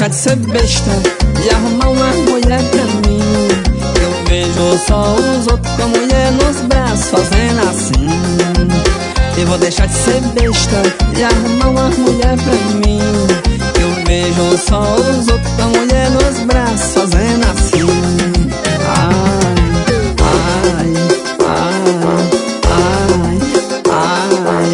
deixar de ser besta e arrumar uma mulher pra mim. Eu vejo só os outros com a mulher nos braços fazendo assim. Eu vou deixar de ser besta e arrumar uma mulher pra mim. Eu vejo só os outros com a mulher nos braços fazendo assim. Ai, ai, ai, ai,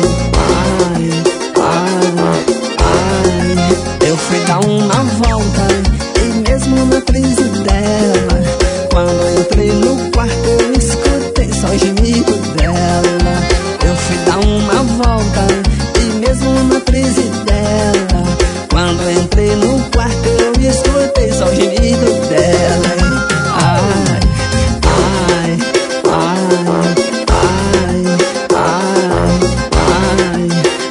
ai. Eu fui dar uma volta e mesmo na crise dela, quando entrei no quarto eu escutei só o gemido dela. Eu fui dar uma volta e mesmo na crise dela, quando entrei no quarto eu escutei só o gemido dela. Ai, ai, ai, ai,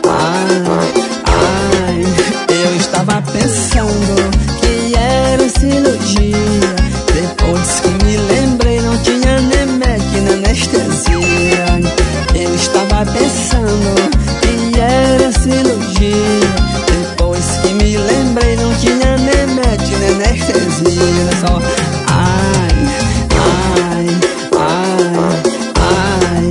ai. Eu estava pensando que era cirurgia. Depois que me lembrei não tinha nem médico nem anestesia. Eu estava pensando que era cirurgia. Depois que me lembrei não tinha nem médico nem anestesia. Só ai, ai, ai, ai,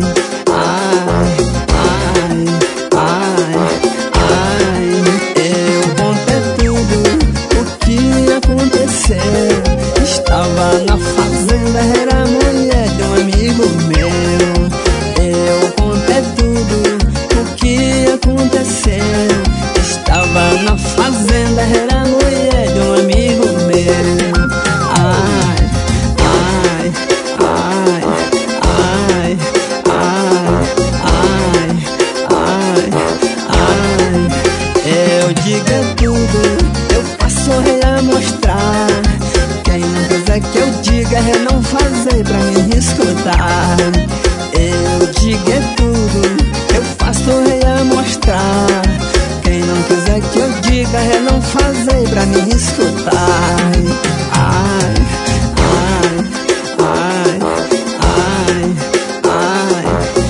ai, ai, ai. Eu contei tudo o que aconteceu. Estava na fazenda, era a mulher de um amigo meu. Eu contei tudo o que aconteceu. Estava na fazenda, era a mulher de um amigo meu. Ai, ai, ai, ai, ai, ai, ai. Eu digo tudo, eu faço mostrar. Quem não quiser que eu diga é não fazer pra me escutar. Eu digo tudo, eu faço mostrar. Quem não quiser que eu diga é não fazer pra me escutar. Ai, ai, ai, ai, ai,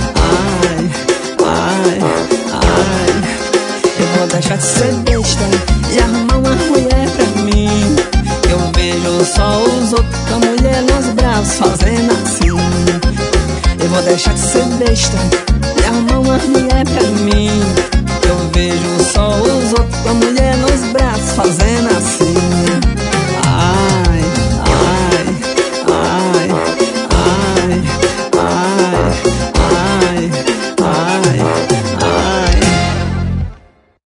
ai, ai, ai. Eu vou deixar de ser besta e arrumar uma mulher pra mim. Eu vejo só os outros com a mulher nos braços fazendo assim. Eu vou deixar de ser besta e arrumar uma mulher pra mim. Eu vejo só os outros com a mulher nos braços fazendo